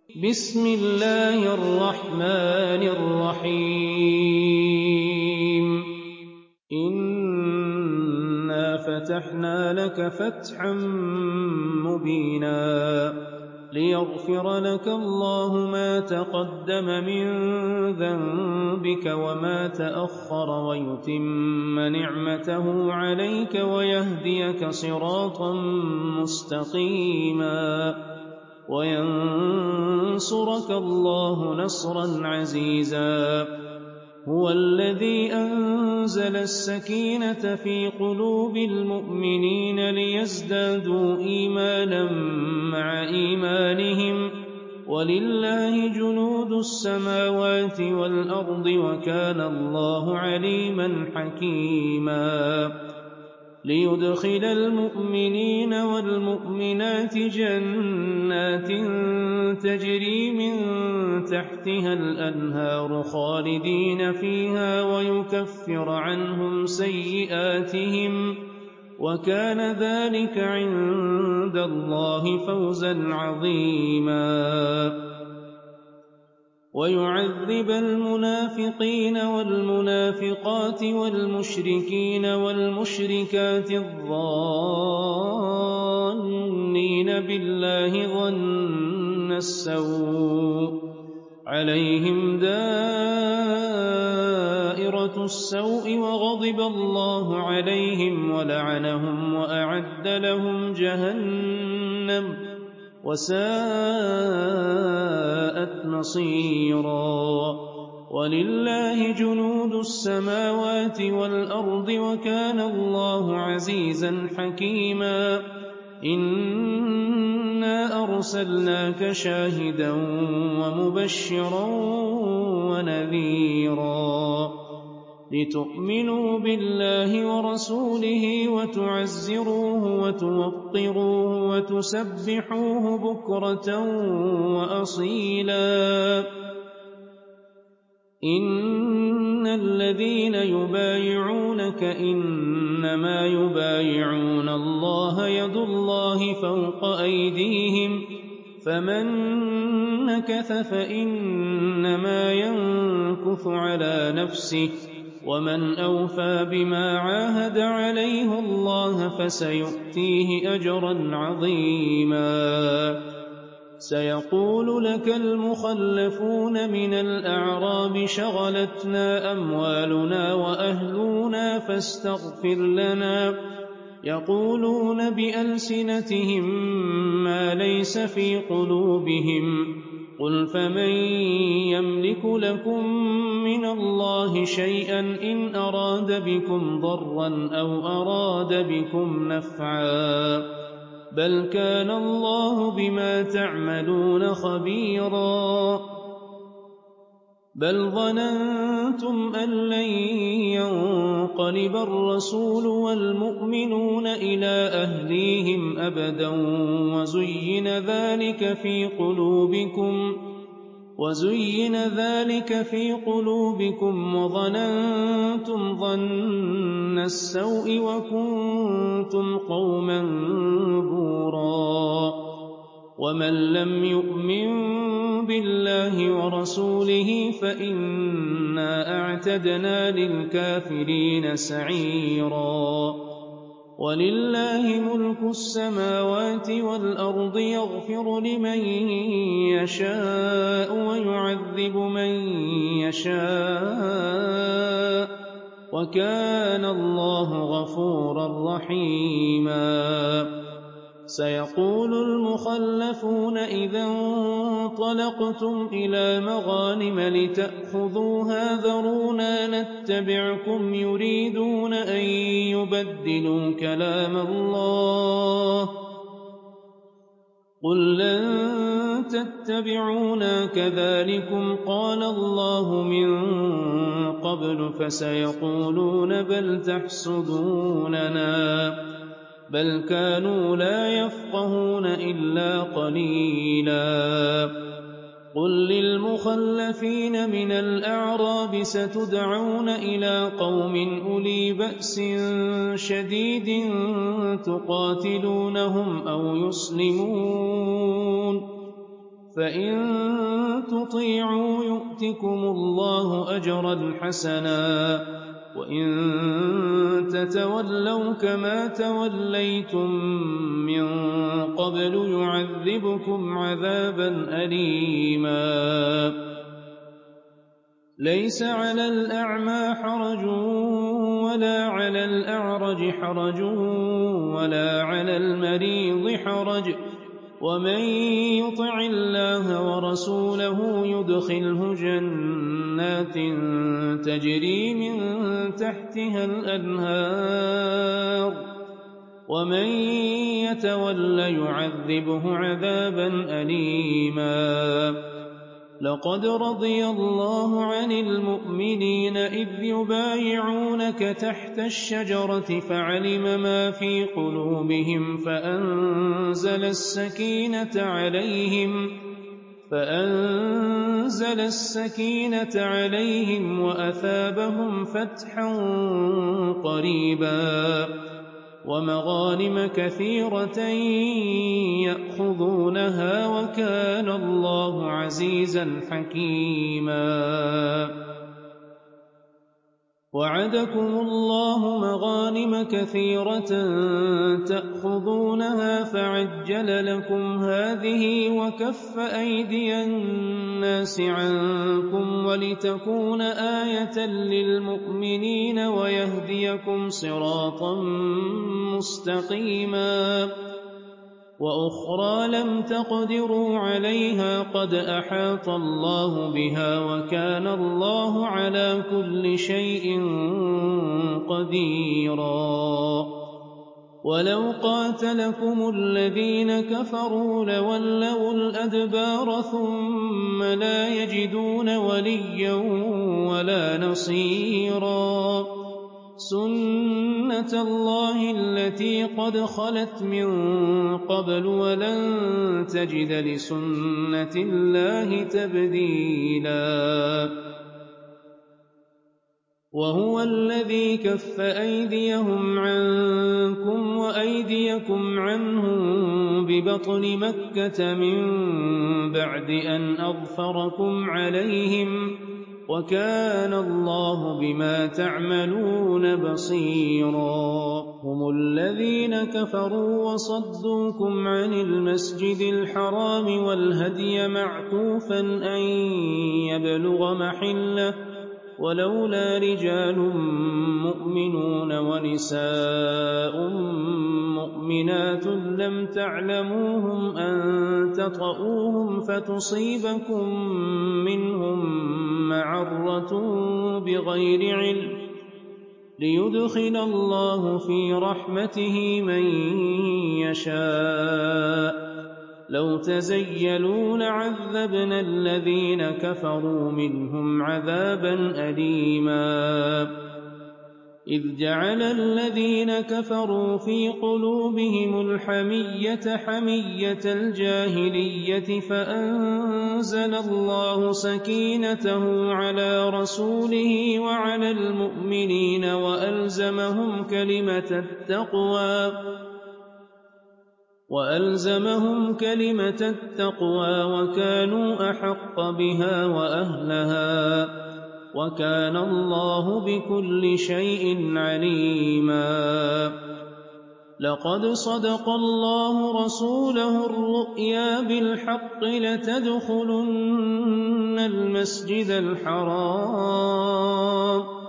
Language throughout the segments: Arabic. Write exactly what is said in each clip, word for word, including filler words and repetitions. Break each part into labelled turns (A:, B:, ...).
A: بسم الله الرحمن الرحيم إنا فتحنا لك فتحا مبينا ليغفر لك الله ما تقدم من ذنبك وما تأخر ويتم نعمته عليك ويهديك صراطا مستقيما وينصرك الله نصرا عزيزا هو الذي أنزل السكينة في قلوب المؤمنين ليزدادوا إيمانا مع إيمانهم ولله جنود السماوات والأرض وكان الله عليما حكيما ليدخل المؤمنين والمؤمنات جنات تجري من تحتها الأنهار خالدين فيها ويكفر عنهم سيئاتهم وكان ذلك عند الله فوزا عظيما ويعذب المنافقين والمنافقات والمشركين والمشركات الظانين بالله ظن السوء عليهم دائرة السوء وغضب الله عليهم ولعنهم وأعد لهم جهنم وساءت مصيرا ولله جنود السماوات والأرض وكان الله عزيزا حكيما إنا أرسلناك شاهدا ومبشرا ونذيرا لتؤمنوا بالله ورسوله وتعزروه وتوقروه وتسبحوه بكرة وأصيلا إن الذين يبايعونك إنما يبايعون الله يد الله فوق أيديهم فمن نكث فإنما ينكث على نفسه ومن أوفى بما عاهد عليه الله فسيؤتيه أجرا عظيما سيقول لك المخلفون من الأعراب شغلتنا أموالنا وأهلنا فاستغفر لنا يقولون بألسنتهم ما ليس في قلوبهم قل فمن يملك لكم من الله شيئا إن أراد بكم ضرا أو أراد بكم نفعا بل كان الله بما تعملون خبيرا بل ظننتم أن لن ينقلب الرسول والمؤمنون إلى أهليهم أبدا وزين ذلك في قلوبكم وزين ذلك في قلوبكم وظننتم ظن السوء وكنتم قوما بورا ومن لم يؤمن بالله ورسوله فإنا أعتدنا للكافرين سعيرا ولله ملك السماوات والأرض يغفر لمن يشاء ويعذب من يشاء وكان الله غفورا رحيما سيقول المخلفون إذا انطلقتم إلى مغانم لتأخذوها ذرونا نتبعكم يريدون أن يبدلوا كلام الله قل لن تتبعونا كذلكم قال الله من قبل فسيقولون بل تحسدوننا بل كانوا لا يفقهون إلا قليلا قل للمخلفين من الأعراب ستدعون إلى قوم أولي بأس شديد تقاتلونهم أو يسلمون فإن تطيعوا يؤتكم الله أجرا حسنا وإن تتولوا كما توليتم من قبل يعذبكم عذابا أليما ليس على الأعمى حرج ولا على الأعرج حرج ولا على المريض حرج ومن يطع الله ورسوله يدخله جنات تجري من تحتها الأنهار ومن يتول يعذبه عذابا أليما لقد رضي الله عن المؤمنين إذ يبايعونك تحت الشجرة فعلم ما في قلوبهم فأنزل السكينة عليهم فأنزل السكينة عليهم وأثابهم فتحا قريبا ومغانم كثيرة يأخذونها وكان الله عزيزا حكيما وعدكم الله مغانم كثيرة تأخذونها فعجل لكم هذه وكف أيدي الناس عنكم ولتكون آية للمؤمنين ويهديكم صراطا مستقيما وأخرى لم تقدروا عليها قد أحاط الله بها وكان الله على كل شيء قديرا ولو قاتلكم الذين كفروا لولوا الأدبار ثم لا يجدون وليا ولا نصيرا سنة الله التي قد خلت من قبل ولن تجد لسنة الله تبديلا وهو الذي كف أيديهم عنكم وأيديكم عنهم ببطن مكة من بعد أن أظفركم عليهم وكان الله بما تعملون بصيرا هم الذين كفروا وصدوكم عن المسجد الحرام والهدي معكوفا أن يبلغ محله ولولا رجال مؤمنون ونساء مؤمنات لم تعلموهم أن تطؤوهم فتصيبكم منهم معرة بغير علم ليدخل الله في رحمته من يشاء لو تزيلوا لعذبنا الذين كفروا منهم عذابا أليما إذ جعل الذين كفروا في قلوبهم الحمية حمية الجاهلية فأنزل الله سكينته على رسوله وعلى المؤمنين وألزمهم كلمة التقوى وألزمهم كلمة التقوى وكانوا أحق بها وأهلها وكان الله بكل شيء عليما لقد صدق الله رسوله الرؤيا بالحق لتدخلن المسجد الحرام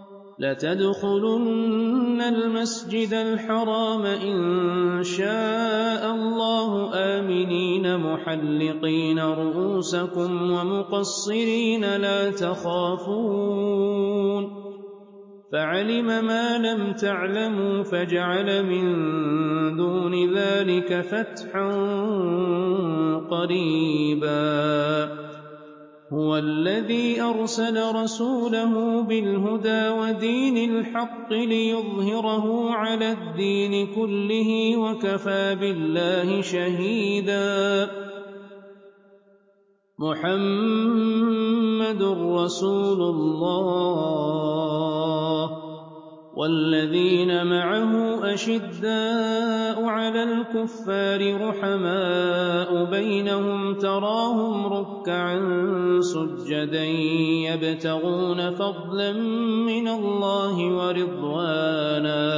A: لتدخلن المسجد الحرام إن شاء الله آمنين محلقين رؤوسكم ومقصرين لا تخافون فعلم ما لم تعلموا فجعل من دون ذلك فتحا قريبا هو الذي أرسل رسوله بالهدى ودين الحق ليظهره على الدين كله وكفى بالله شهيدا محمد رسول الله وَالَّذِينَ مَعَهُ أَشِدَّاءُ عَلَى الْكُفَّارِ رُحَمَاءُ بَيْنَهُمْ تَرَاهُمْ رُكَّعًا سُجَّدًا يَبْتَغُونَ فَضْلًا مِّنَ اللَّهِ وَرِضْوَانًا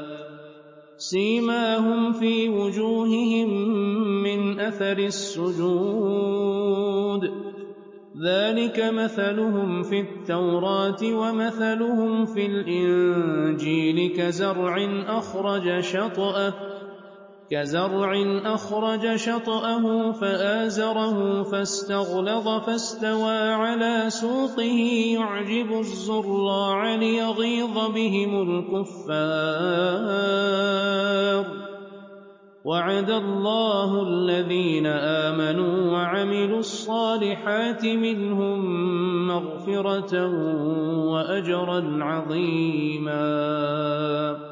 A: سِيمَاهُمْ فِي وُجُوهِهِم مِّنْ أَثَرِ السُّجُودِ ذَلِكَ مَثَلُهُمْ فِي التَّوْرَاةِ وَمَثَلُهُمْ فِي الْإِنجِيلِ كَزَرْعٍ أَخْرَجَ شَطْأَهُ فَآزَرَهُ فَاسْتَغْلَظَ فَاسْتَوَىٰ عَلَىٰ سُوقِهِ يُعْجِبُ الزُّرَّاعَ لِيَغِيظَ بِهِمُ الْكُفَّارَ ۗ وَعَدَ اللَّهُ الَّذِينَ آمَنُوا وَعَمِلُوا الصَّالِحَاتِ مِنْهُم مَّغْفِرَةً وَأَجْرًا عَظِيمًا